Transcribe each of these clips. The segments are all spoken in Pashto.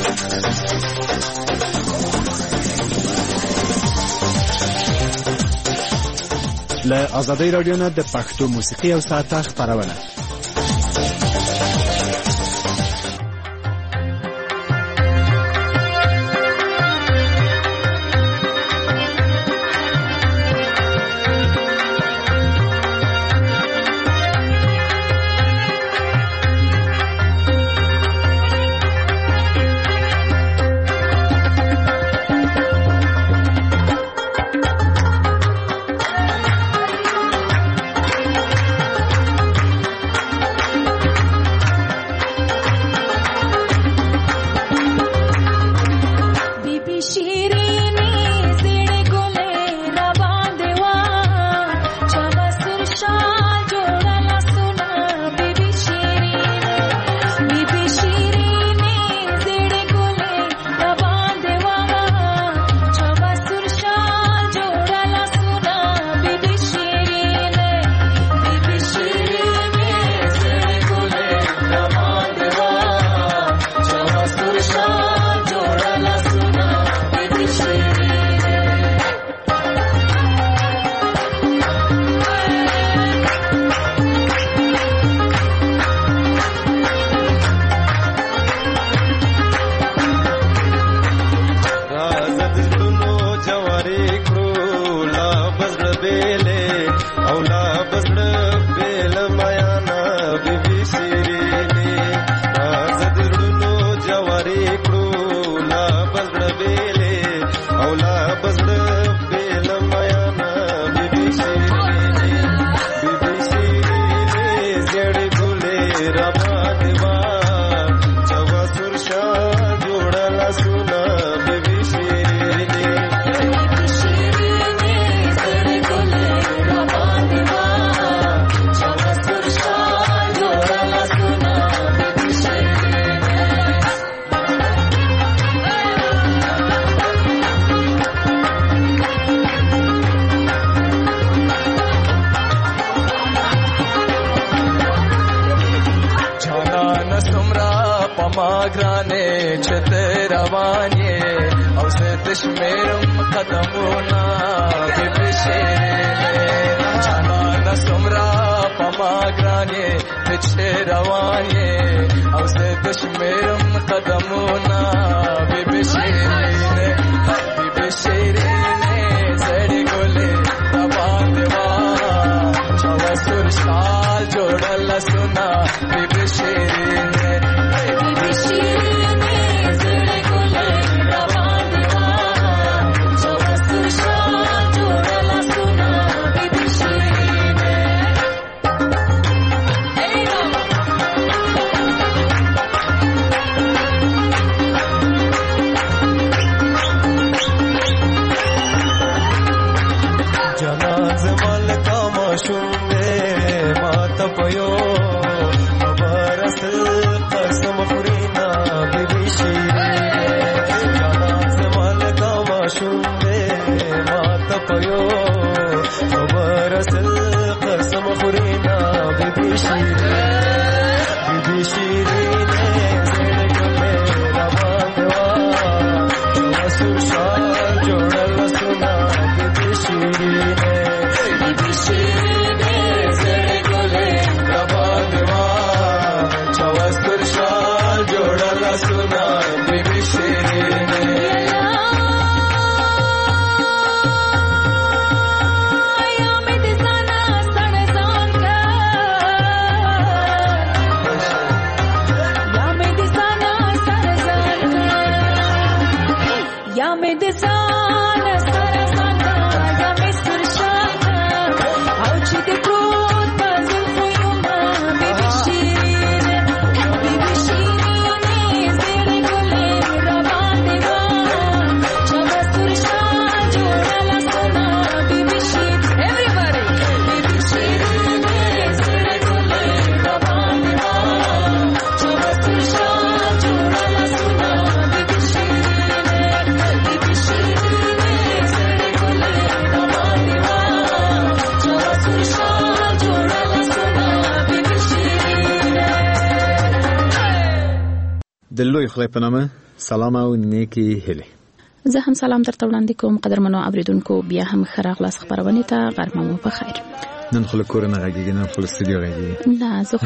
له ازادي رادیو نه د پښتو موسیقي او ساعته خبرونه. د لوی خدای په نامه سلام او نیکی هیله. زه هم سلام درته وړاندې کوم قدرمنو اوریدونکو، بیا هم ښه راغلاست خبرونه ته. غرمه مو په خیر. نن خو له کور نه غږیږي، نن خو له استودیو غږیږي. نه زه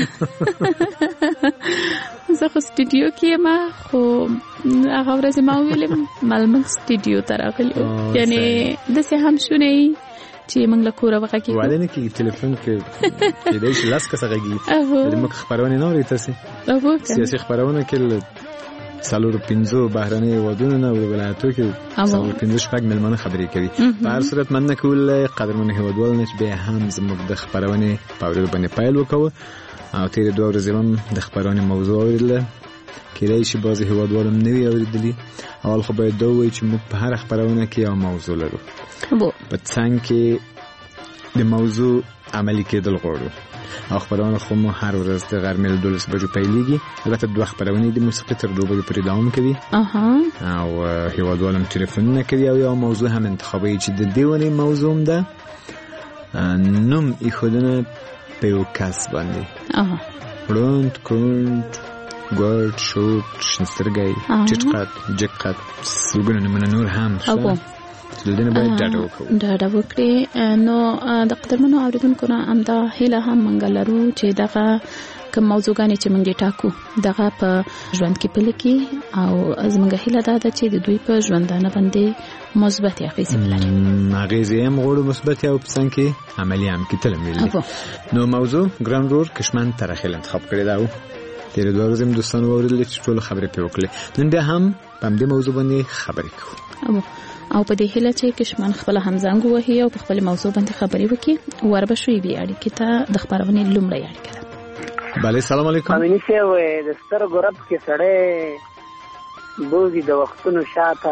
خو استودیو کې ما خو هغه ورځ ما ویلم ملمن استودیو ته راغلی، یعنی داسې هم شونې چې موږ له کوره وغږیږو. ولې نه کېږي تلیفون کې کېدای شي لاس کسه غږیږي. موږ خبرونه نه اورئ تاسې سیاسي خبرونه کې 4-5 بهرني هیوادونو نه ولایتو کې 4-5 ملمانه خبرې کوي. په هر صورت من نه کول قدرمن هیوادوال نه بیا هم زموږ د خبرونه په اورېدو باندې پیل وکړو او تیر 2 ورځې هم د خبرونه موضوع اوریدل. کېدای شي بعضې هیوادوال هم نه وي اورېدلي. اول خو باید دا ووایو چې موږ په هره خبرونه کې یو موضوع لرو، په څنګ کې د موضوع عملي کېدل غواړو. او خبرونه خو مو هر ورځ د غرمې له 12 بجو پیلېږي. البته 2 خبرونه د موسیقي تر 2 بجو پورې دوام کوي. او هیوادوال هم تلیفونونه کوي او یو موضوع هم انتخابوي چې د دې ونې موضوع هم ده نوم ایښودنه په یو کس باندې. ړوند، کونډ، ګوډ، شوټ، شنسترګی، چټقت، جګقت، سلګونه نومونه نور هم شته. دلته باید ډاډه وکړي. نو د قدرمنو اوریدونکو نه همدا هیله هم موږ لرو چې دغه کوم موضوعګانې چې موږ ټاکو دغه په ژوند کې پلي کړي او زموږ هیله دا ده چې د دوی په ژوندانه باندې مثبت اغېزې ولري. اغېزې هم غواړو مثبت او په څنګ کې عملي هم کې تل ویلي. نو موضوع ګران رور کشمن ترخیل انتخاب کړی دا تیر 2 ورځې دوستانو اوریدل چې ټول خبرې په وکړي. نن بیا هم په دې موضوع باندې خبرې کوو او په دې هیله چې کشمن خپل همزنګ وهي او په خپل موضوع باندې خبرې وکړي. وربشوي بي اړیکې ته د خبرونې لومړی اړیکه ده. بله السلام علیکم. امینی شه وې د سترګو رب کې سړې بوزي د وختونو شاته.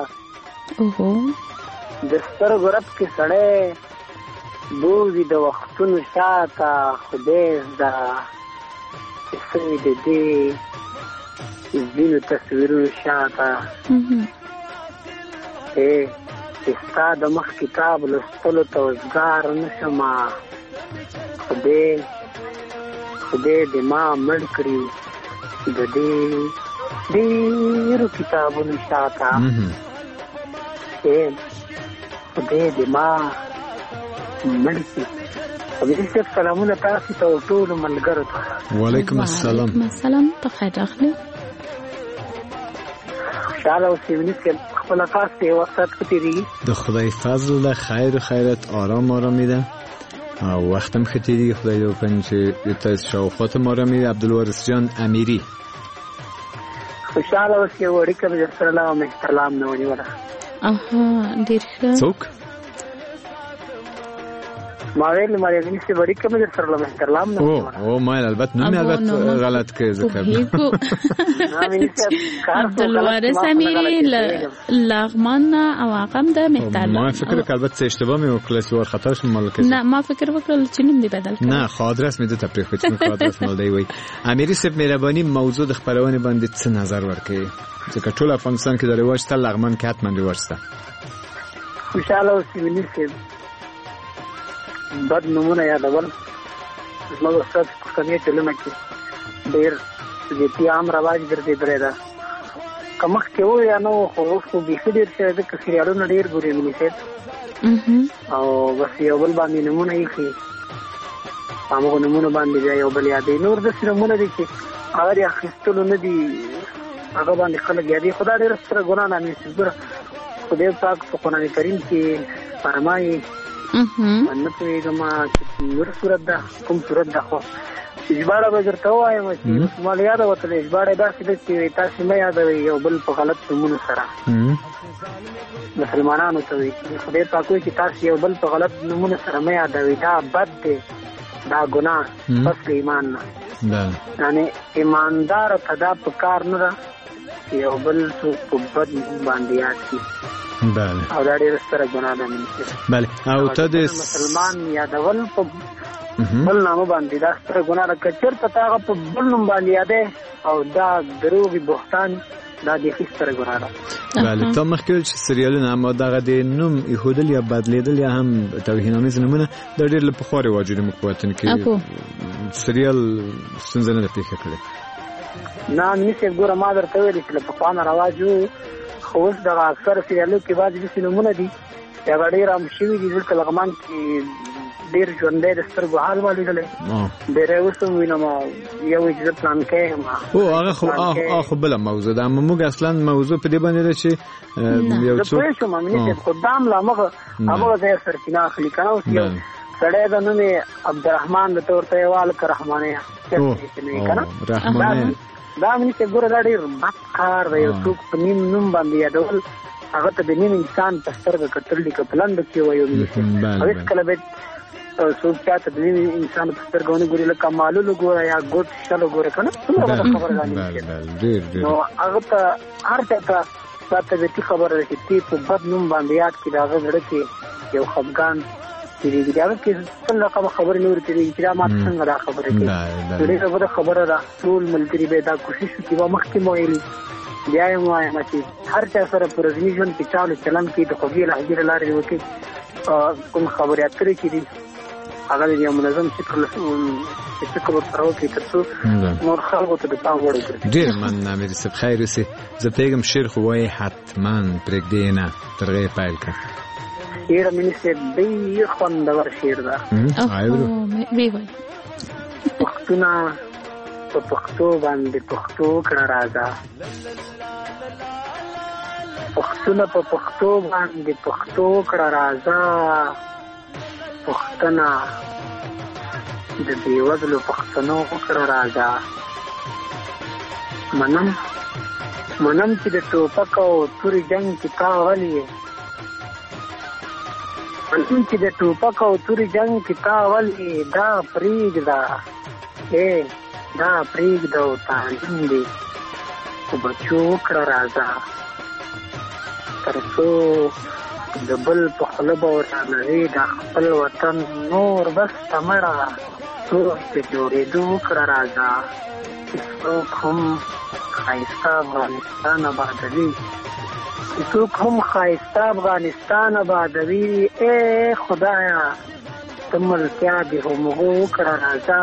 د سترګو رب کې سړې بوزي د وختونو شاته. خدای زده سوي د دې ځینو تصویرونو شاته. ستا د مخ کتاب لوستلو ته وزګار نشمه. خدای دې ما مړ کړي د دې ډېرو کتابونو شاته. خدای دې ما مړ کړي. حضرت سلامونه تاسو ته ټول ملګرو ته. وعلیکم السلام. السلام په خیر راغلی. خوشاله اوسئ. ونیسئ خپل خاص ته وخت کتیری. د خدای فضل له خیر و خیرت آرام میده او وختم کتیری. خدای دې وکړي چې تاسو شاوخوا ته آرامي. عبدالوارث جان امیری خوشاله اوسئ. وړکه دې سلام احترام نه ونیوله. ډیر ښه. څوک ما ویل ما دې نشي وړي کوم در سره لمه احترام نه. او ما البته نو غلط کې ذکر عبدالوارث امیری لغمان او عقم د محتل. ما فکر البته اشتباه مې وکړل چې ور خطا شم ملک. نه ما فکر وکړل چې نوم دې بدل کړ. نه خاطرس مې د تفریح کوم خاطرس مل دی وای. امیری صاحب مهرباني موضوع د خبرونه باندې څه نظر ورکړي ځکه ټول افغانستان کې د رواج تل لغمان کې حتما رواج شته. خوشاله اوسئ. ونیسئ بد نمونه یادول. زموږ استاد پښتني ټولنه کې ډېر دې عام رواج ګرځېدلی ده. که مخکې و یا نه خو اوس خو بیخي ډېر شوی ځکه سریالونه ډېر ګوري ملي صاحب او بس یو بل باندې نمونه ایښي. همغو نمونه باندې بیا یو بل یادوي. نور داسې نمونه دي چې هغه د اخیستلو نه دي هغه باندې خلک یادوي. خو دا ډېره ستره ګناه ده. خدای پاک په قرآن کریم کې فرمایي نه پوهېږم چې نور صورت ده کوم صورت ده خو ژباړه به درته ووایم چې ما له یاده وتلی. ژباړه یې داسې ده چې تاسې مه یادوئ یو بل په غلط نومونو سره مسلمانانو ته وایي. خدای پاک وایي چې تاسې یو بل په غلط نومونو سره مه یادوئ. دا بد دی، دا ګناه پس د ایمان نه. یعنې ایمانداره ته دا په کار نه ده چې یو بل څوک په بد باندې یاد کړي. او دا ډېره ستره ګناه ده. او ته د مسلمان یادول په بل نامه باندې دا ستره ګناه ده. که چېرته ته هغه په بل نوم باندې یادې او دا دروغ بهتان دا د ستره ګناه ده. ته مخکې ویل چې سریالونه اما دغه د نوم ایښودل یا بدلېدل یا هم توهینامیز نومونه دا ډېر له پخوا رواج دي. موږ په وطن کې سریال ستونزه نه ده پېښه کړې. نه نشي ګوره ما درته ویل چې په خوانه رواج وو خو اوس دغه اکثر سیریالو کې بعضې داسې نومونه دي چې هغه ډېر عام شوي دي دلته لغمان کې ډېر ژوندی د سترګو حال ما لیدلی ډېری اوس هم وینم یو چې زه پلانکی یم هغه خو بله موضوع ده اما موږ اصلا موضوع په دې باندې ده چې یو څوک زه پوه شوم امیني صاحب خو دا هم له همغه ځایه سرچینه اخلي که نه اوس یو سړی د نوم یې عبدالرحمن د ته ورته یې والکه رحمانیه که نه دا امیني صاحب ګوره دا ډېر بد کار دی یو څوک په نیم نوم باندې یادول هغه ته د نیم انسان په سترګه کتل دي که په لنډو کې وایو امیني صاحب او هېڅکله باید څوک چاته د نیم انسان په سترګه ونه ګوري لکه مالولو ګوره یا ګوت شلو ګوره که نه څومره بده خبره ده نو هغه ته هر چا ته دا طبیعتي خبره ده چې تی په بد نوم باندې یاد کړي د هغه زړه کې یو خفګان تېرېږي د هغه کې څنګه خبرې نه ورتېرېږي چې دا ماته څنګه دا خبره کوي ډېره بده خبره ده ټول ملګري به دا کوشش وکړي ما مخکې مو ویلي بیا یې وایم چې هر چا سره په ورځني ژوند کې چالو چلند کې د خوږې لهجې له لارې وکړي کوم خبرې اترې چې دي هغه د یو منظم فکر ورسره وکړي تر څو نور خلکو ته د پام وړ کړي. ډېر مننه امیر صاحب خیر اوسې زه پوهېږم شعر خو وایي حتما پرېږدې یې نه تر هغې پیل کړه شعر امیني صاحب ډېر خوندور شعر ده پښتونه په پښتو باندې پښتو کړه راځه پښتونه په پښتو باندې پښتو کړه راځه پښتنه د بېوزلو پښتنو کړه راځه منم چې د ټوپک او تورې جنګ کې تا غلی منم چې د ټوپک او تورې جنګ کې تا غلی دا پرېږده دا پرېږده او تعلیم دی خو بچو کړه راځه تر څو د بل په خوله به ورانوي دا خپل وطن نور بس ته مړه څوک د جوړېدو وکړه راځه چې څوک هم ښایسته افغانستان آبادوي چې څوک هم ښایسته افغانستان آبادوي ای خدایه ته ملتیا د همغو وکړه راځه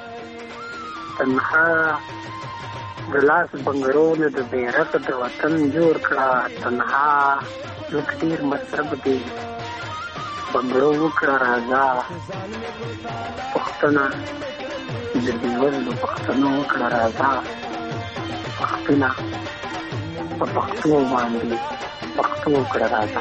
تنها د لاس بنګرونه د بیرغ د وطن جوړ کړه تنها لږ ډېر مصرف دی بنګړو وکړه راځه پښتنه د بېوزلو پښتنو وکړه راځه پښتونه په پښتو باندې پښتو وکړه راځه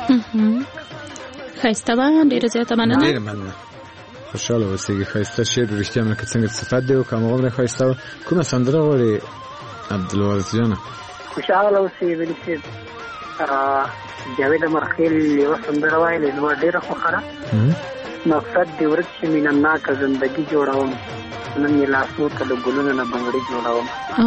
ښایسته وه ډېره زیاته مننه ډېره مننه خوشحاله اوسېږي ښایسته شعر رښتیا ملکه څنګه صفت دی او که هماغومره ښایسته وه کومه سندره غواړې عبدالوارث جانه خوشحاله اوسې بلي صاحب جاوید مرخیل یوه سندره وایلې زما ډېره خوښه ده مقصد دې ورک شي مینناکه زندګي جوړوم نن یې لاسو ته د ګلونو نه بنګړي جوړوم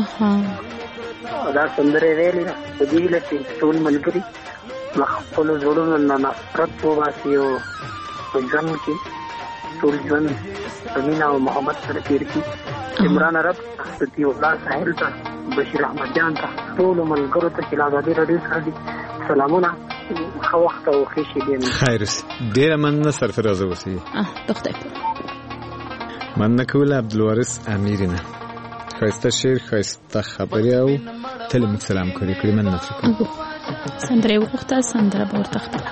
دا سندره یې ویلې ده په دې هیله چې ټول ملګري له خپلو زړونو نه نفرت وباسي او په ژوند کې ټول ژوند په مینه او محبت سره تېر کړي عمران عرب صدیق الله ساحل ته بشیر احمد جان ته ټولو ملګرو ته چې له ازادي راډیو سره دي سلامونه ښه وخت او ښې شېبې خیر اوسې ډېره مننه سرفرازه اوسئ په خدای مننه کوله عبدالوارث امیر نه ښایسته شعر ښایسته خبرې او تل موږ سلام کړی کړي مننه ترې کوم سندره یې وغوښته سندره به ورته خپله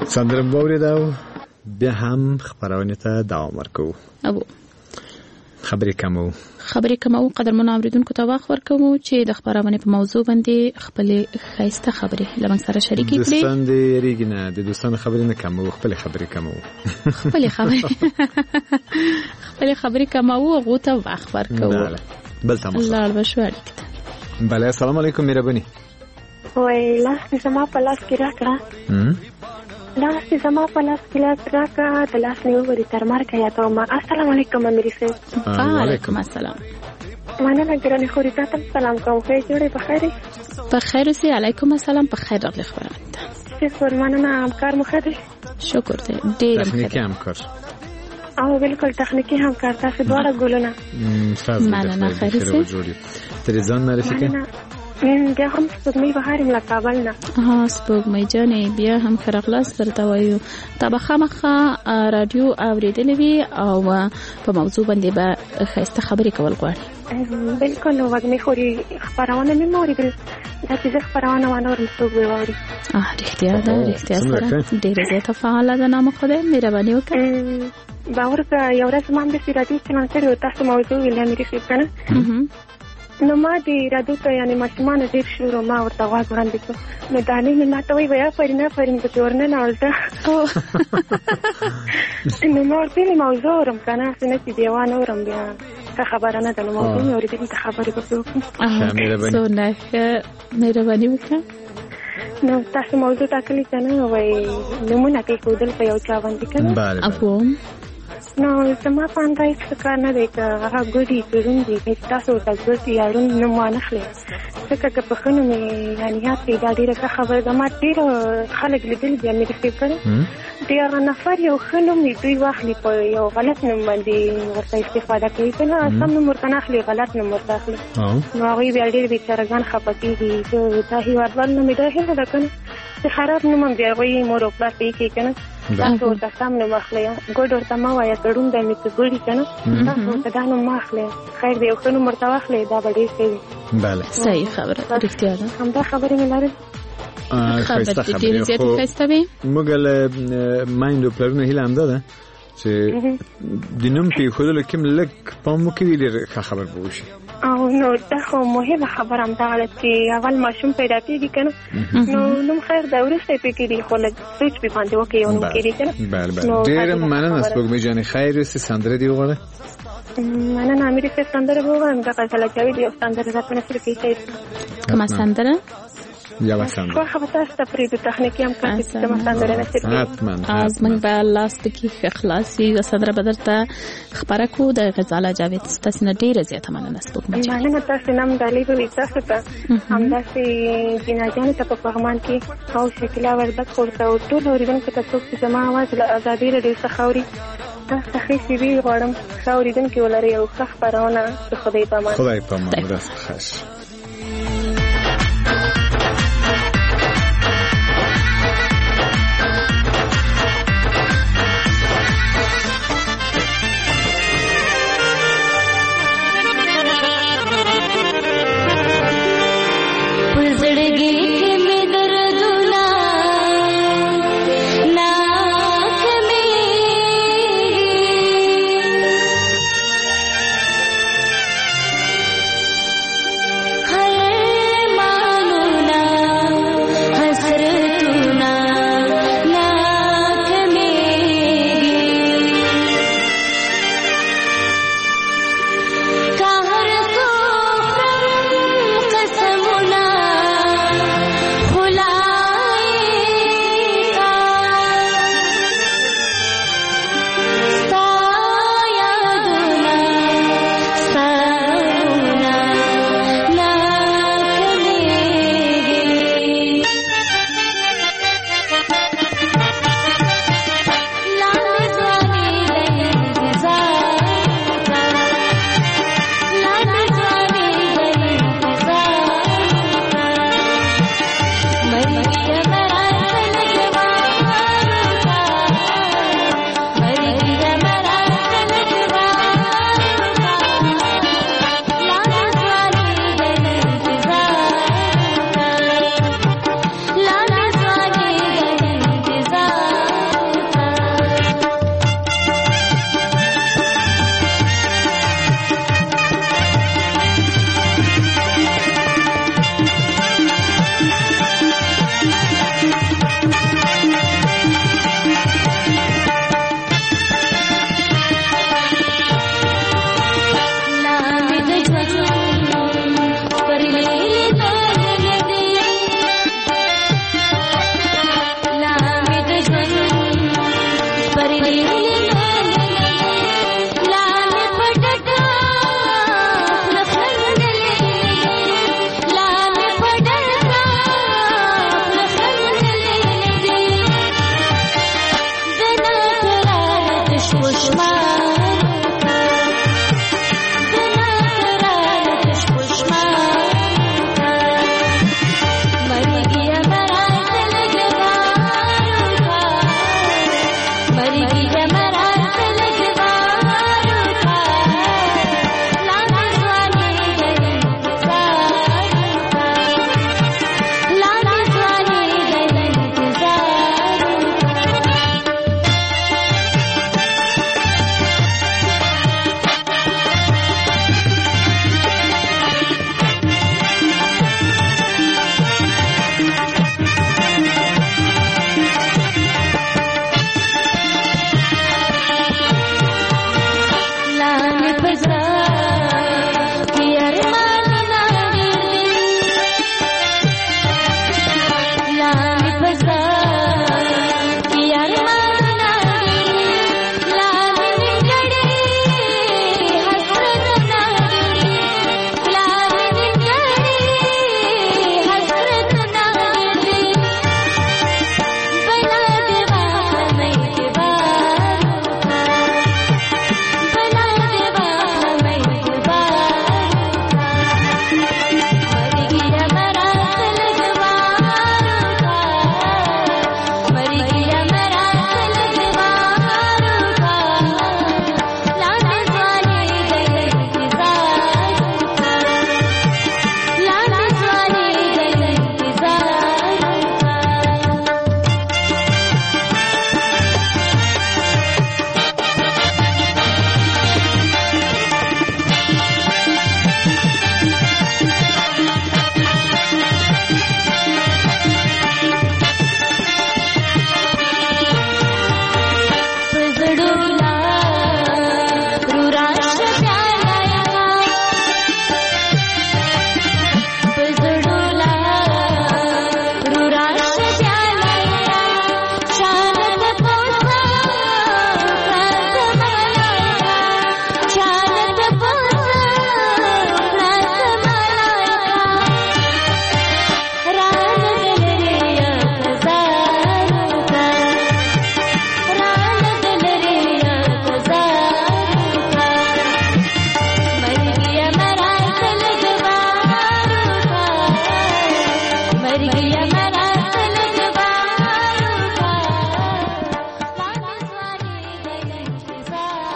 سندره باوریده بیا هم خبرونه ته دوام ورکوو. ابو خبرې کومو قدرمن اوریدونکو ته وخت ورکوم چې د خبرونه په موضوع باندې خپل خاصه خبرې لمن سره شریک کړي. دوستان دې ریګنه د دوستانو خبرې نه کومو، خپل خبرې کومو غوته وخت ورکوم. بل تمام لاړ بشوړ. بله السلام علیکم مهرباني. وای لاس زما په لاس کې راکړه. د لاس نیولې تر مرګه یادوم. السلام علیکم امیر صاحب. وعلیکم السلام. مننه ګرانې خوري تاسو سلام کوم. خیر جوړې په خیر. په خیر سي. علیکم السلام. په خیر راغلی خبرونه ته. شکر. مننه. همکار مو ښه دی؟ شکر دی. ډېر تخنیکي همکار. او بالکل تخنیکی همکار. تاسو دواړه ګلونه. مننه. خیر سي. تلویزیون معرفي کړئ. بیا هم سپوږمۍ بهار ملا کابل نه. سپوږمۍ جانې بیا هم خرغلاس درته وایو. تا به خامخا رادیو اوریدلې وي او په موضوع باندې به ښایسته خبرې کول غواړي. بالکل. وږمې خوري خبرونه مې واورېدل. دا چې خبرونه وانه ورم سپوږمۍ واوري. رښتیا ده. رښتیا سره ډېره زیاته فعاله ده. نام خدای مهرباني وکړه. باور که یو ورځ ما هم داسې رادیو چلان کړی و. تاسو موضوع ویلې امیر صاحب که نه؟ نو ما د رادیو ته یعنې ماشومانو ډېر شور و. ما ورته غوږ وړاندې کړو. نو دانې مې ما ته وایي وایي آفرین پکې ورننوځه. نو ما ورته ویلې موضوع اورم که نه، هسې نه چې دیوان اورم بیا ښه خبره نه ده. نو موضوع مې اورېدلې ته خبرې به وکړو. څونه ښه مهرباني وکړه. نو تاسو موضوع ټاکلې که نه وایي نومونه کېښودل په یو چا باندې که نه. نو زما په اندازه هېڅ کار نه دی که هغه ګوډي ګړون دي هېڅ تاسو ورته ګوډ یا ړوند نوم وانخلئ. ځکه که په ښه نوم یې یعنې یاد کړئ دا ډېره ښه خبره ده. ما ډېر خلک لیدلي دي امیر صاحب که نه، د هغه نفر یو ښه نوم وي دوی واخلي په یو غلط نوم باندې ورته استفاده کوي که نه. سم نوم ورته نه اخلي، غلط نوم ورته اخلي. نو هغوی بیا ډېر بېچارهګان خفه کېږي. دا هېوادوال نوم یې دا هیله ده که نه چې خراب نوم هم بیا هغوی مور او پلار ته ایښي که نه. تاسو ورته سم نوم اخلئ. ګوډ ورته مه وایه که ړوند دی مې که ګوډي که نه. تاسو ورته دا نوم مه اخلئ. خیر دی یو ښه نوم ورته واخلئ. دا به ډېر ښه وي. صحیح خبره. رښتیا ده. همدا خبرې مې لرل. ښایسته خبرې. خو موږ له میندو پلرونو هیله همدا ده چې د نوم پرېښودلو کې لږ پام وکړي، ډېر ښه خبر به وشي. او نو دا خو مهمه خبره همدغه ده چې اول ماشوم پیدا کېږي که نه، نو نوم خیر ده وروسته یې پرې کېږي، خو لږ سوچ پرې باندې وکړي یو نوم کېږي که نه. ډېره مننه سپوږمۍ جانې. خیر اوسې. سندره دې وغواړه. مننه امیر صاحب. سندره به وغواړم. د غزله جاوید یو سندره راته نصر کړي. کومه سندره؟ یوه سندره. خو تاسو ته پرېږدو تخنیکي همکار چې کومه سندره نصر کړي. زموږ به لاس پکې ښه خلاص وي. یوه سندره به درته خپره کړو د غزاله جاوید. ستاسې نه ډېره زیاته مننه سپوږمۍ جانې. مننه. تاسې نه هم ډالۍ به وي تاسو ته، همداسې جیناجانو ته په پغمان کې او شکیلا وردګ ورته او ټول اورېدونکو ته څوک چې زما اواز له ازادۍ راډیو څخه اوري، تاسو ته ښې شېبې غواړم. ښه اورېدونکي ولرئ او ښه خپرونه. د خدای په امان. خدای په امان. راست ښه.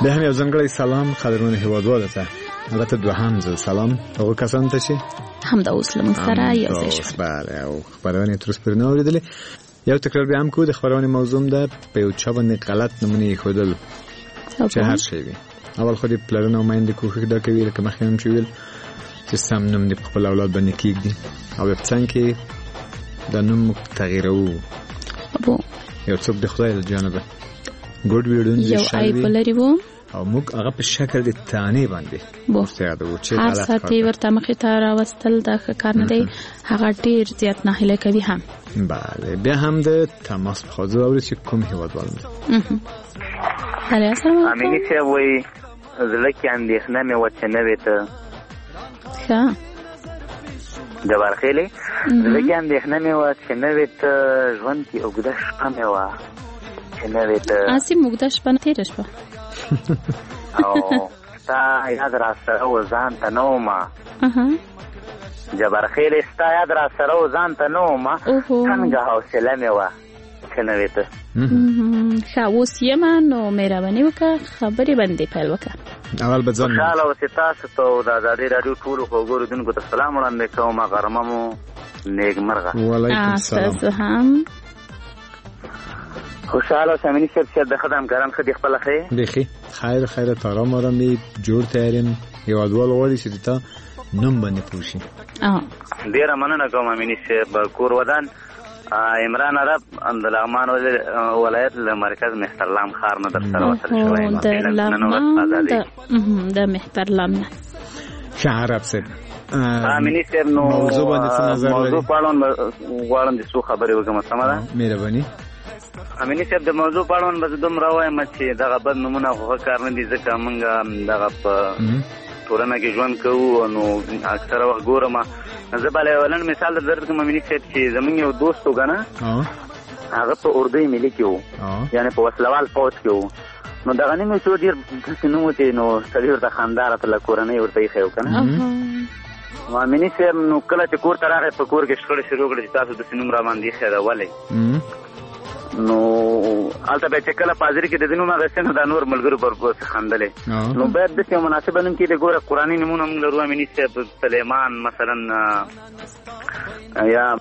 د هم یو ځانګړی سلام قدرمن هیوادوالو ته، البته دوهم ځل سلام هغو کسانو ته چې همدا اوس له موږ سره یو ځای شول. بله، او خپرونې تر اوسه پورې نه اورېدلې. یو تکرار بیا هم کوو، د خپرونې موضوع ده په یو چا باندې غلط نمونې ایښودل چې هر شی وي. اول خو د پلرونو او میندې کوښښ دا کوي لکه مخکې هم چې ویل چې سم نوم دې په خپل اولاد باندې کېږدي او بیا په څنګ کې دا نوم تغییروو. یو څوک د خدای له جانبه ګډ ویډون یو عیب لري وو او موږ هغه په شکل د تانې باندې ورته چې هر ساتي ورته مخې ته راوستل دا ښه کار نه دی. هغه ډېر زیات ناهیلی کوي هم. بله، بیا هم د تماس په خواځو اوري چې کوم هیوادوال دی. امیني صاحب وایي زړه کې اندېښنه مې وه چې نوې ته ښه جبار خیلې زړه کې اندېښنه مې وه چې نوې ته ژوند کې اوږده شپه مې وه چې نوې ته اسې اوږده شپه نه تېره شپه او ستا یاد را سره و ځان ته نه ومه جبار خیلې ستا یاد را سره و ځان ته نه ومه څنګه حوصله مې وه چې نوې ته ښه اوس یمه نو مهرباني وکړه خبرې باندې پیل وکړه. اول به ځان خوشحاله اوسې تاسو ته او د ازادۍ راډیو ټولو خوږو اورېدونکو ته سلام وړاندې کوم. غرمه مو نیکمرغه. وعلیکم السلام. تاسو هم خوشحاله اوسې. امیني صاحب چې د ښه د همکاران ښه دي خپله ښه بیخي خیرت آرام آرام دی جوړ تیار یم. هیوادوال غواړي چې د تا نوم باندې پوه شي. ډېره مننه کوم امیني صاحب. کور ودان عمران عرب د لغمان ولایت له مرکز مهترلام ښار نه در سره وصل شوی یم. د مهترلام نه ښه عرب صاحب. امیني صاحب نو موضوع په اړه غواړم چې څو خبرې وکړم. سمه ده؟ مهرباني. امیني صاحب د موضوع په اړه به زه دومره وایم چې دغه بد نومونه خو ښه کار نه دي، ځکه موږ دغه په ټولنه کې ژوند کوو. نو اکثره وخت ګورم زه به له ولن مثال درته کوم امیني صاحب چې زمونږ یو دوست و کنه هغه په اردوی ملي کې و، یعنې په وسلوال پوځ کې و. نو دغه نوم یې څو ډېر داسې نوم و چې نو سړي ورته خندا راته له کورنۍ ورته ایښی و که نه. نو امیني صاحب نو کله چې کور ته راغی په کور کې شخړې شروع کړې چې تاسو داسې نوم راباندې ایښی ده ولې. نو هلته بیا چې کله په حاضري کې د دې نوم اخیستی نو دا نور ملګرو پر پسې خندلې. نو باید داسې یو مناسبه نوم کې د ګوره قرآني نومونه موږ لرو امیني صاحب، سلیمان مثلا یا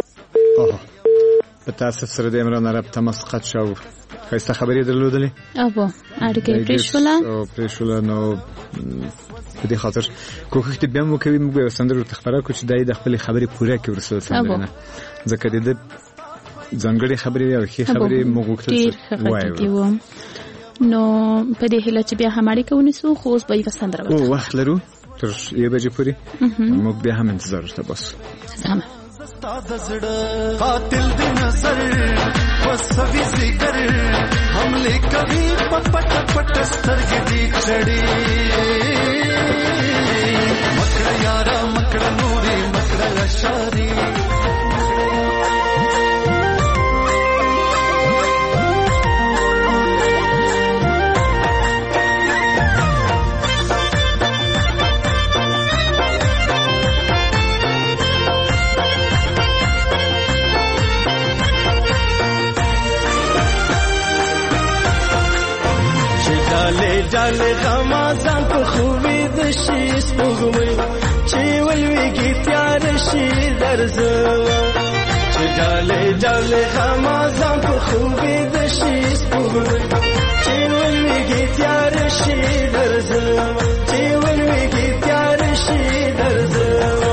په تاسف سره د عمران عرب تماس قطع شو. ښایسته خبرې درلودلې اړیکه یې پرېښوله. نو په دې خاطر کوښښ دې بیا هم وکوي موږ به یو سندره ورته خپره کړو چې دی د خپلې خبرې پوره کړي وروسته د سندرې نه، ځکه د ده ځانګړې خبرې او ښې خبرې موږ غوښتل چې ووایو. نو په دې هیله چې بیا هم اړیکه ونیسو، خو اوس به یې سندره وکړو. وخت لرو تر 1 بجې پورې، موږ بیا هم انتظار ورته باسو. قاتل دی نظر وسوي ذکر حمله کوي پټ پټ سترګې دي چړې مکړه یارا مکړه نوري مکړه اشاري جاله غمازان په خوبې د شي سپوږمۍ چې ولويږي تیار شي درځه چې جاله غمازان په خوبې د شي سپوږمۍ چې ولويږي تیار شي درځه چې ولويږي تیار شي درځه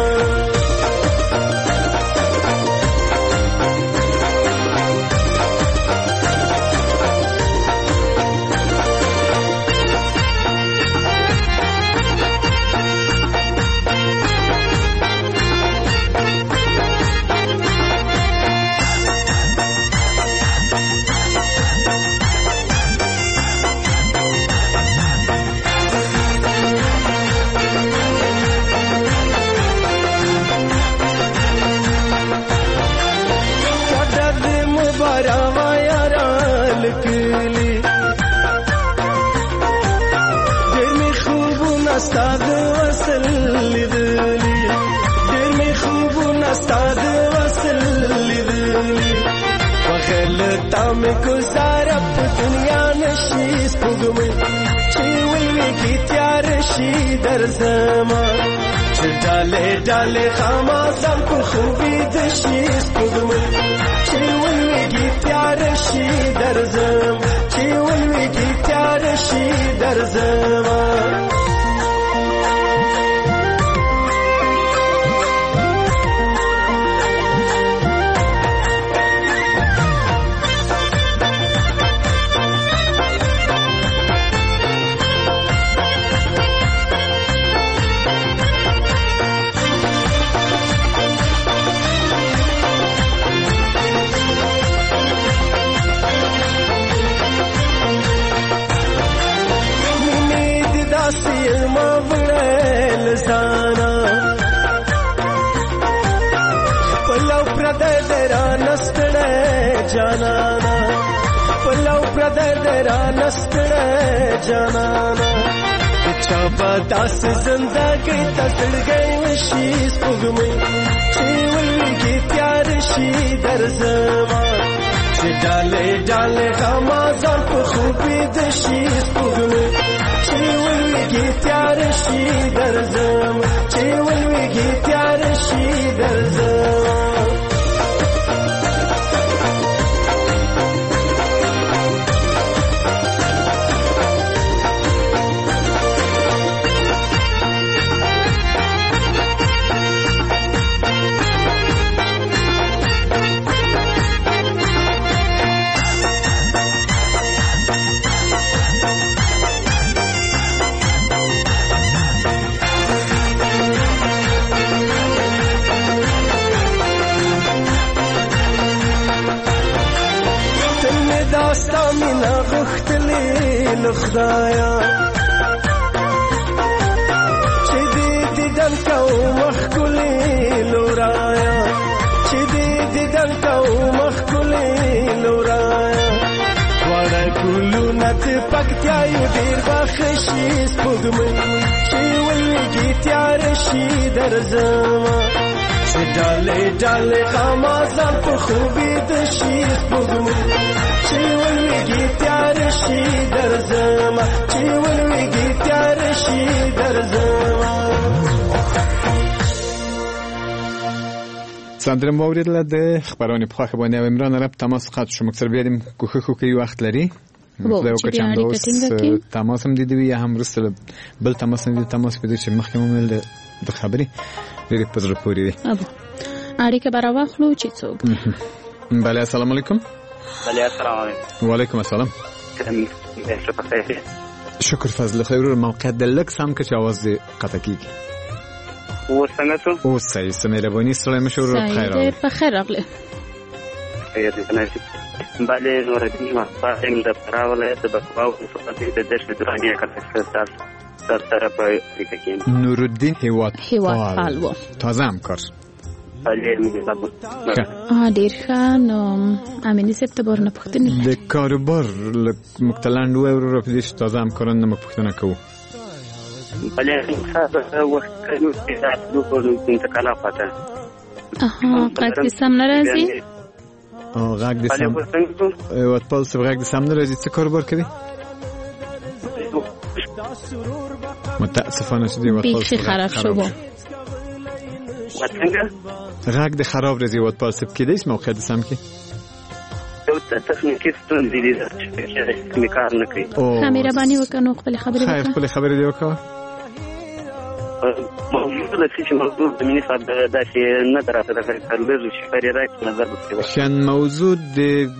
استاد وصل لیدلی ډېر می خوبونه استاد وصل لیدلی وخل تا می گزاره په دنیا نشي سپوږمۍ چې تیار شي درځما چې ډالې ډالې خامازم په خوبي د شي سپوږمۍ چې ولويږي تیار شي درځم چې ولويږي تیار شي درځما جانانا پلو پردر دران ستړه جانانا چا پتاس زندګۍ تسړګۍ وشي سپوږمۍ چې ولګي تیار شي درځما چې ډالې ډالې غمازان په خوبي د شي سپوږمۍ چې ولګي تیار شي درځما چې ولګي تیار شي درځما خدایا چې دې دیدن کو مخکلي لورایا چې دې دیدن کو مخکلي لورایا وړه ګلو نت پکتیا یو ډیر بخشي سپوږمۍ چې ولګي تیار شي درځما چې ډالې ډالې غمازان په خوبي د شي سپوږمۍ چې ولګي تیار شي درځما چې ولګي تیار شي درځما سندره موریدله د خبرونه په خبر باندې عمران رب تماس قطع شو مکسر بیاریم کوخه کوي وخت لري خدای وکړي چې دوست تماس هم دیدی یا هم رسل بل تماس نه تماس بده چې مخکې مل د خبري لري په زړه پورې دی اړیکه براوخلو چې څوک بله السلام علیکم بله السلام علیکم وعلیکم السلام شکر فضل خیر موقع دلک سم که چې आवाज دې قطع کیږي او څنګه څو او صحیح سمېربونی سلام مشور بخیر په خیر راغله خیر دې نه بله نور دې ما فاهم د پراوله د بقاو په دې د دش درانیه کړه سره په کې نور الدین هیواد فالو تازه همکار ډیر ښه نو امینی سپتمبر نه پښتنه د کاروبار مکتلند و اورو په دې تازه همکاران نه پښتنه کوو بله څه وخت نو چې تاسو په انتقال پاته غږ دې سم نه راځي غږ دې سم واتپال څه غږ دې سم نه راځي څه کاروبار کوي متاسفانه چې دی واتپال خراب شو غږ د خراب راځي واتپال څه کې دیش موقع د سم کې یو تخنیکی ستونزې دي چې کار نه کوي کیمرا باندې وکنو خپل خبرې وکړه خپل خبرې دی وکړه موضوع د چې موضوع د مینې صاحب دا چې نه درته د کارلو چې پرې راځي نظر وکړي شان موضوع د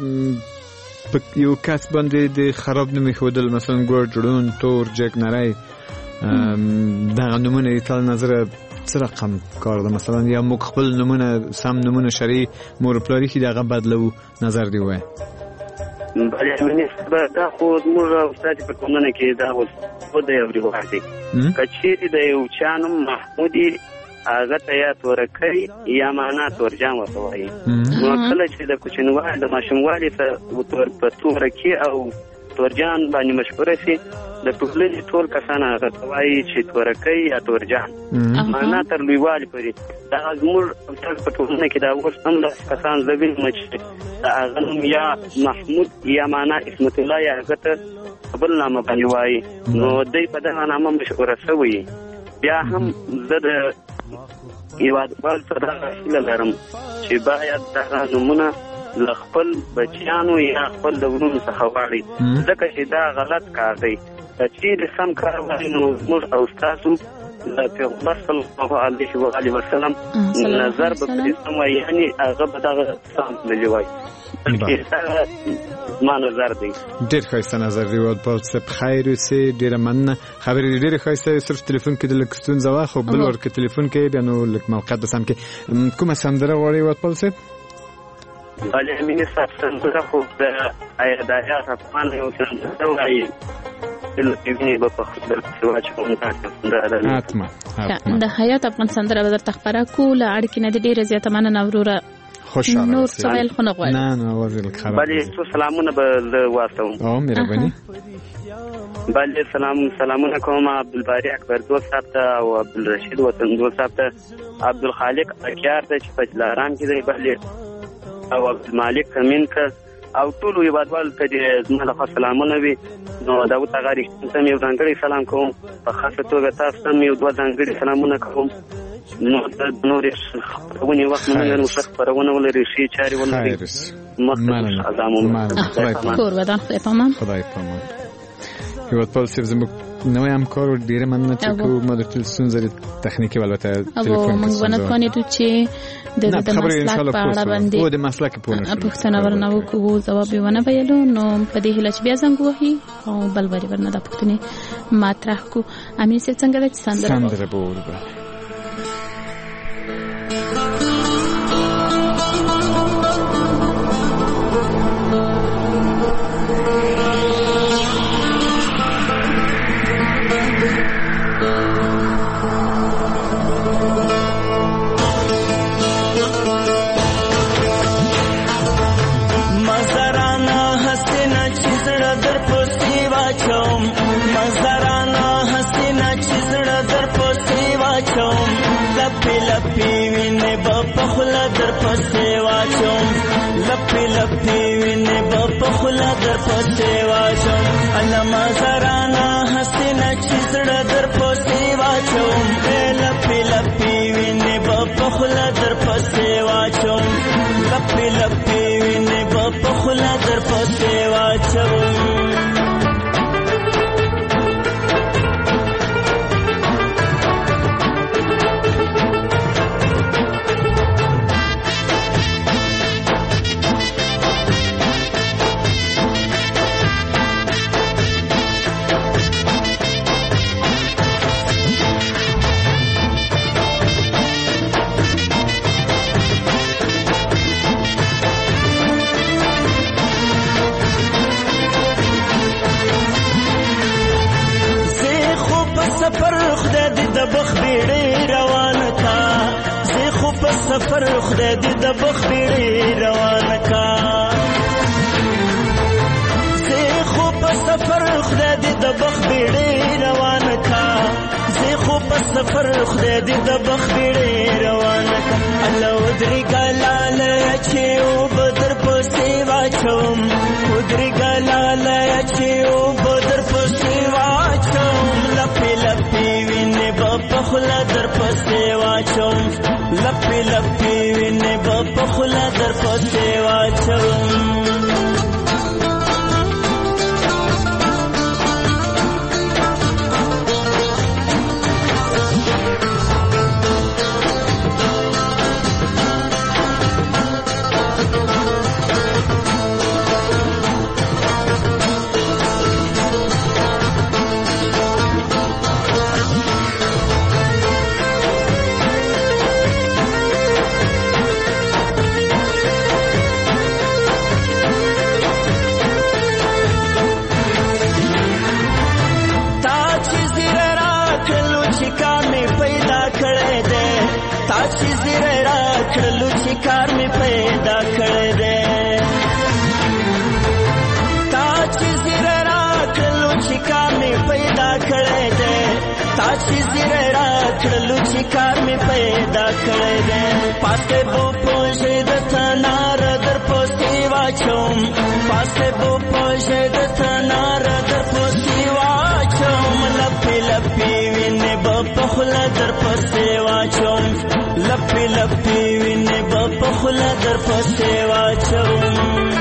یو کس باندې د خراب نومي خودل مثلا ګور جوړون تور جک نری دا نمونه ایتال نظر څه رقم کار ده مثلا یا موږ خپل نمونه سم نمونه شری مور پلاری کې دغه بدلو نظر دی وای بله مینې دا خو موږ استاد په کومه کې دا و د یو ریواتي کچېری د یو چانو محمودي هغه ته یا تورکۍ یا معنا تورجام ورته وایي نو کله چې د کوچنوالي د ماشوموالي ته په تورکۍ او تورجان باندې مشهور شي د ټولنې ټول کسان هغه ته وایي چې تورکی یا تورجان معنا تر لویوالي پورې دا زموږ په ټولنه کې دا اوس هم د کسان زه وینم چې د هغه نوم یا محمود یا معنا اسمت الله یا هغه ته بل نامه باندې وایي نو دوی په دغه نامه مشهوره شوي بیا هم زه د هېوادوال څخه دغه هیله لرم چې باید دغه نومونه له خپل بچیانو یا خپل د ورونو څخه غواړي ځکه چې دا غلط کار دی چې سم کار وایي نو زموږ او ستاسو د پیغمبر صلی الله علیه وسلم نظر به پرې سم وایي یعنې هغه به دغه سم ملي وایي بلکې ما نظر دی ډېر ښایسته نظر دی وادپال صاحب خیر اوسې ډېره مننه خبرې دې ډېرې ښایسته صرف تلیفون کې د لږ ستونزه وه خو بل ور کې تلیفون کوې بیا نو لږ موقعیت به سم کې کومه سندره غواړې وادپال صاحب بله امینې صاحب سندره خو د حیات افغان یو سندره وایي د حیات افغان سندره به درته خپره کړو له اړیکې نه دې ډېره زیاته مننه وروره نور څه ویل خو نه غواړم نه اواز یې لږ خراب بلې څو سلامونه به زه واستوم مهرباني بلې سلامونه کوم عبدالباري اکبر دوست صاحب ته او عبدالرشید وطن دوست صاحب ته عبدالخالق اکیار ته چې په جلارام کې دی بلې او عبدالمالک امین که او ټولو هېوادوالو ته دې زما لخوا سلامونه وي نو داود اغا رښتین ته مې یو ځانګړی سلام کوم په خاصه توګه تاسو ته مې یو دوه ځانګړي سلامونه کوم نو د نورې خپرونې وخت نه لرو ښه خپرونه ولري ښې چارې ولري مخکې اعظام کور ودان خدای پامان خدای پامان هېوادپال صاحب زموږ نوی همکار و ډېره مننه چې کوو ما درته ستونزه تخنیکي البته تلیفون موږ ونه توانېدو چې د مسلک په اړه باندې د مسلک پوښتنه ورنه وکړو ځواب یې ونه ویلو نو په دې هیله چې بیا زنګ ووهي او بل واري ورنه دا پوښتنې مطرح کړو امین صاحب څنګه ده چې سندره به وواورو لپی وینه په خلا در پسې واچوم علما زرانا حسینه چې زړه در پسې واچوم لپی وینه په خلا در پسې واچوم لپی وینه په خلا در پسې واچوم سفر خدای دې د بخبړې روانه کا زه خو په سفر خدای دې د بخبړې روانه کا زه خو په سفر خدای دې د بخبړې روانه کا الله ودري ګلاله چې او بدر پسې واچوم ودري ګلاله چې او بدر پسې واچوم لپی وینه په خلا در پسې واچوم لپی وینه په خلا در پسې واچوم کار می پیدا کړ دې تا چې زیرا چې زیره راکړلو چې کار مې پیدا کړی دی پاسې بو پوژې د تنار در پسې واچوم پاسې بو پوژې د تنار در پسې واچوم لپې لپې وینې به په خوله در پسې واچوم لپې لپې وینې به په خوله در پسې واچوم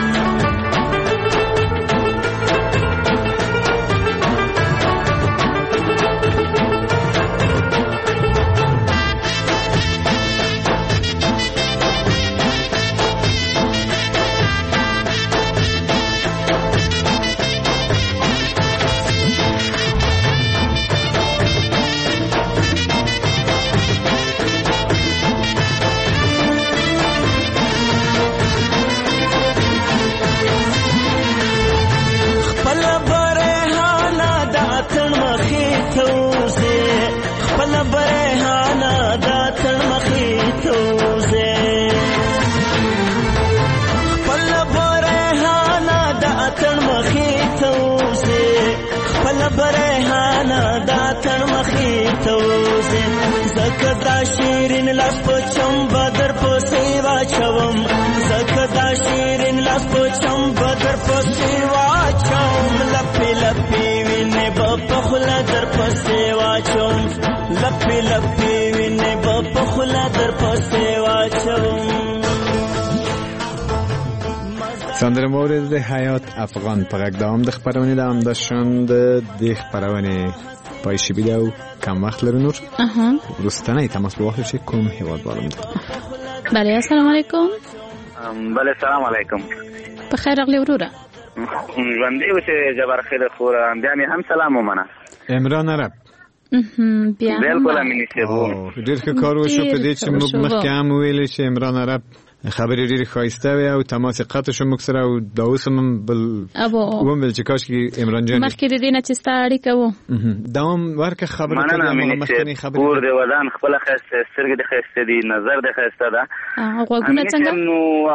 برهانا دا تن مخی توزه زکه دا شیرین لاس په چمبه در پسې واچوم زکه دا شیرین لاس په چمبه در پسې واچوم لپې لپې وینې به په خوله در پسې واچوم لپې لپې وینې به په خوله در پسې واچوم سندره مورد حیات افغان په غږ دوام د خبرونه دوام داشتند د خبرونه پایشی بیدو کم وقت لرو نور رستنه تماس به واحد کوم هیواد بالم ده بله السلام علیکم بله سلام علیکم بخیر اغلی وروره ژوندی اوسې جبار خیر خوره بیا مې هم سلام ومنه عمران عرب بیا بالکل امینی سیبو ډېر ښه کار وشو په دې چې موږ مخکې هم ویلې چې عمران عرب خبرې ډېرې ښایسته وې او تماس قطع شو موږ سره او دا اوس هم بل ومبل چې کاشکې عمران جان مخکې د دې نه چې ستا اړیکه وه دوام ورکړه خبرې مخکنۍ خبرې کور د ودان خپله ښایسته سترګې دې ښایسته دي نظر دې ښایسته ده غوږونه څنګه نو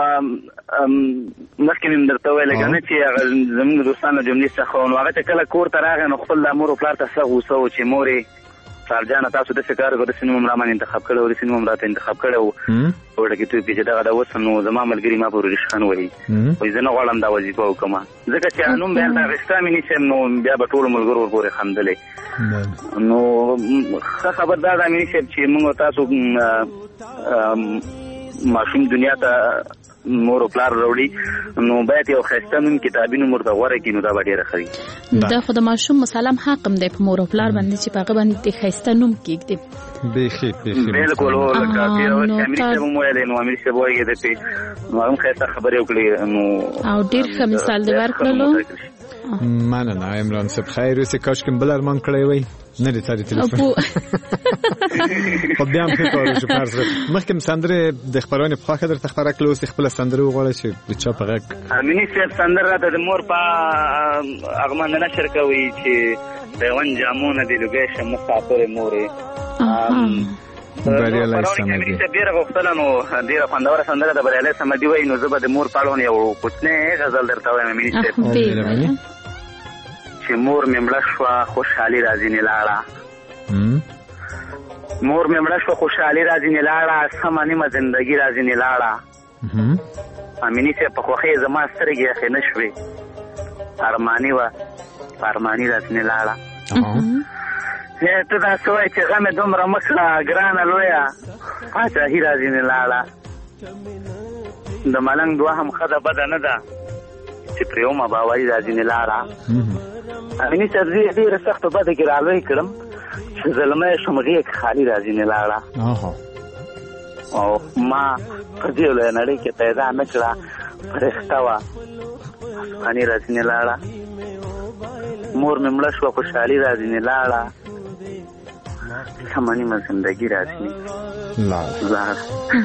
مخکې مې درته ویلې که نه چې هغه زموږ د دوستانو جملې څخه نو هغه چې کله کور ته راغی نو خپل د مور و پلار ته څه غوسه و چې مورې سارجانه تاسو داسې کار وکړو داسې نوم را باندې انتخاب کړی و داسې نوم راته انتخاب کړی و وړه کې توی چې دغه د اوس نو زما ملګري ما پورې رشخان وایي وایي زه نه غواړم دا وظیفه وکړم ځکه چې نوم بیا هلته اخېستا مې نیسم نو بیا به ټولو ملګرو ورپورې خندلی نو ښه خبر دا ده امیني صاحب چې موږ تاسو ماشوم دنیا ته مور او پلار راوړي نو باید یو ښایسته نوم کتابي نوم ورته غوره کړي نو دا به ډېره ښه وي دا خو د ماشوم مسلم حق هم دی په مور او پلار باندې چې په هغه باندې د ښایسته نوم کېږدي بیخي بالکل لکه امیر صاحب هم ویلی نو امیر صاحب وایي دی پې نو هغه هم ښایسته خبرې وکړي نو او ډېر ښه مثال دې ورکړلو مننه عمران صاحب خیر اوسې کاشکې بل ارمان کړی وی نه دې تا دې تلیفون خو بیا هم ښه کار وشو فرض کړه مخکې م سندرې د خپرونې پخوا ښه درته ښکاره کړله اوس یې خپله سندرې وغواړه چې د چا په غږ امیني صاحب سندر راته د مور په هغه باندې نشر کوي چې پیوند جامونه دې لوګی شه مسافرې مورې بریالی سمدي ډېره غوښتله نو ډېره خوندوره سندره د بریالی سمدي وایي نو زه به د مور په اړوند یو کوچنی غزل درته وایم امیني صاحب چې مور مې مړه شوه خوشحالي را ځینې لاړه مور مې مړه شوه خوشحالي را ځینې لاړه سمه نیمه زندګي را ځینې لاړه امیني صاحب په خوښۍ زما سترګې یخې نه شوې ارماني وه په ارماني را ځینې لاړه ته دا څه وایې چې غمې دومره مه کړه ګرانه لویه پاچاهي را ځینې لاړه د ملنګ دوه هم ښه ده بده نه ده چې پرېومه باوري را ځینې لاړه امیني صاحب زه یې ډېره سختو بده کې را لوی کړم چې زلمی شم غېږ خالي را ځینې لاړه او ما په دې لویه نړۍ کې پیدا نه کړه فرښته وه افغاني را ځینې لاړه مور مې مړه شوه خوشحالي را ځینې لاړه سمه نیمه زندګي را ځینې لاړه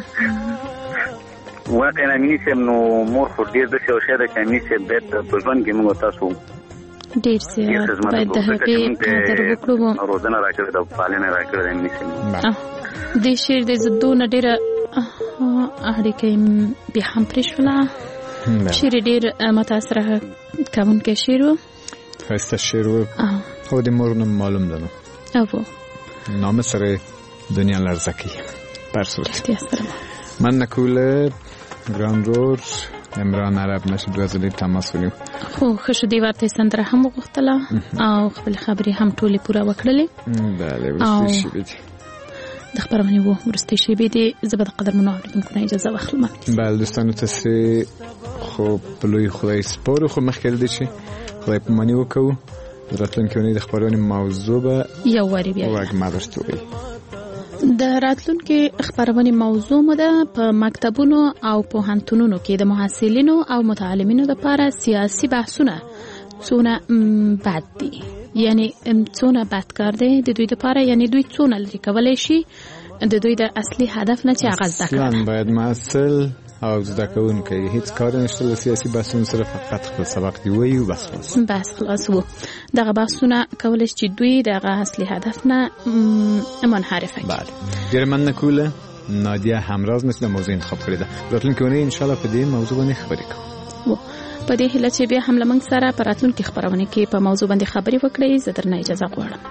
واقعا امیني صاحب نو مور خو ډېر داسې یو شی ده چې امیني صاحب باید په ژوند کې موږ تاسو ډېر زیات باید د هغې قدر وکړو روزنه را کړې ده پالنه را کړې ده امیني صاحب دې شعر د دونه ډېره اړیکه یې بیا هم پرېښوله شعر یې ډېر متاثره کوونکی شعر و ښایسته شعر و او د مور نوم معلوم ده نو نام سره دنیا لرزکی بر صورت من نکول گراندور امران عرب نشد وزلی تماس ونیو خو خشو دیوارته سندره هم وغوښتله او خپل خبرې هم ټولې پوره وکړلې. بله ورستی شیبې دي د خبرونې وو ورستی شیبې دي. زه به د قدرمنو اورېدونکو نه اجازه واخلم. بله دوستانو تاسې خو په لوی خدای سپارو. خو مخکې له دې چې خدای پاماني وکړو راتلونکې اونۍ د خپرونې موضوع به یو وارې بیا وږمه درته ووایي. د راتلونکې خپرونې موضوع مو ده په مکتبونو او پوهنتونونو کې د محصلینو او متعلمینو لپاره سیاسي بحثونه څونه بد دي، یعنی څونه بد کار دی د دوی لپاره، یعنی دوی څونه لري کولی شي د دوی د اصلي هدف نه چې هغه زده کړه. اصلا باید محصل او زده کوونکی هیڅ کار نشته له سیاسي بحثونو سره، فقط خپل سبق دی وایي او بس خلاص وو. دغه بحثونه کولی شي چې دوی دغه اصلي هدف نه منحرفه کړي. بله ډېره مننه کوله نادیه همراز مې د موضوع انتخاب کړې ده. راتلونکې اونۍ انشاءالله په دې موضوع باندې خبرې کوو. په دې هیله چې بیا هم له موږ سره په راتلونکې خپرونې کې په موضوع باندې خبرې وکړئ. زه درنه اجازه غواړم.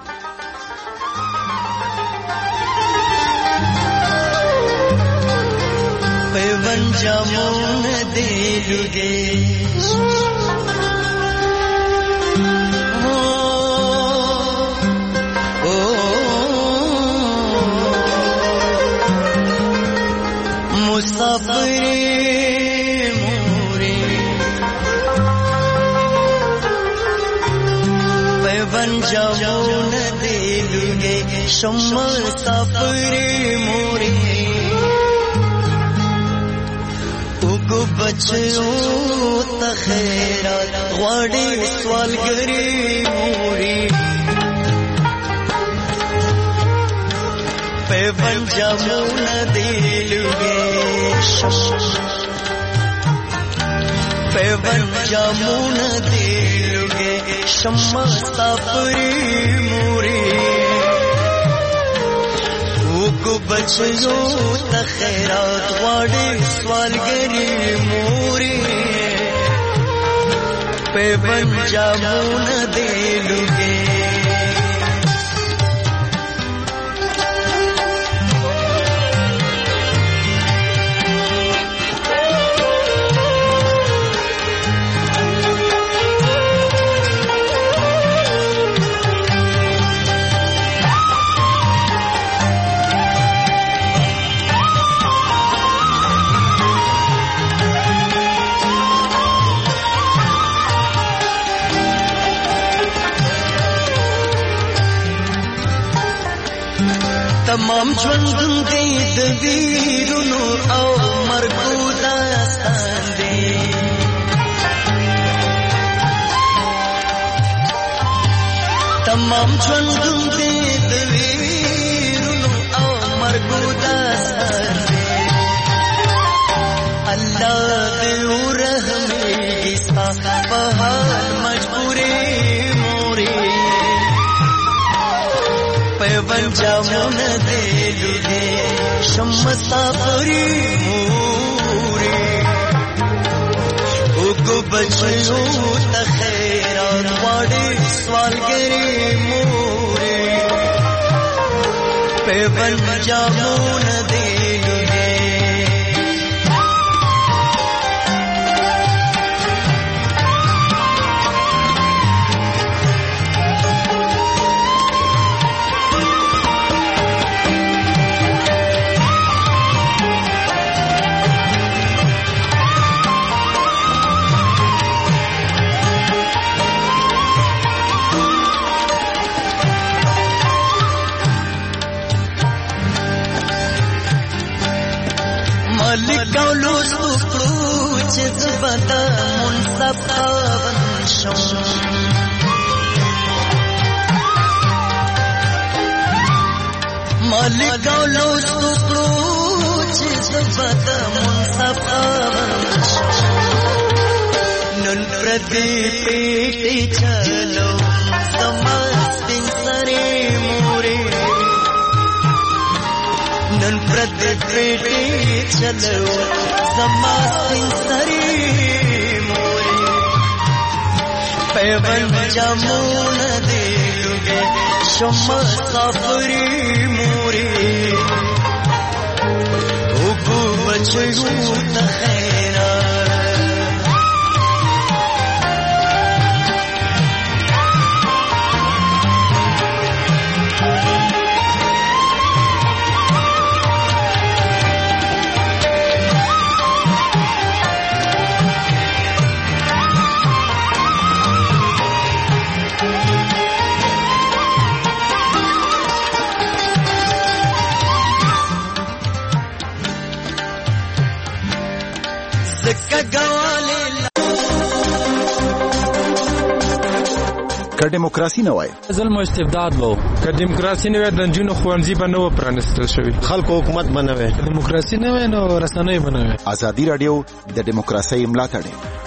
پیوند جامون دی لگے مسافر موری پیوند جامون دی لگے شمع مسافر موری کو بچو تخیرات غواړي سوالګری موري پیوند جامونه دی لګي پیوند جامونه دی لګي شمع سافری موري کو بچو تخیرات غواړي سوالګری موري پیوند جامونه دی لګي تمام ژوند دی د ویرونو او مرګو داستان دی تمام ژوند دی د ویرونو او مرګو داستان دی الله دې ورحمېږي ستا په حال مجبورې مورې پیوند جامونه دی لګي شمع سافری موري وګو بچو تخیرات غواړي سوالګری موري پیوند جامونه دی لګي لګاولو ستورو چې زبدا منصف خاون شم لګاولو ستورو چې زبدا منصف خاون شم نن پردي پیټي چلو زما سپین سره موري نن پردي پیټي چلو زما سپین سره موري پیوند جامونه دی لګي شمع صافري موري وبو بچيو تخينا که دیموکراسي نه وای ظلم او استبداد وو که دیموکراسي نه وای د جنونو خوانځي به نه پرانستل شوی خلکو حکومت بنوي دیموکراسي نه وای نو رسنۍ بنوي ازادي رادیو د دیموکراسي ملاتړ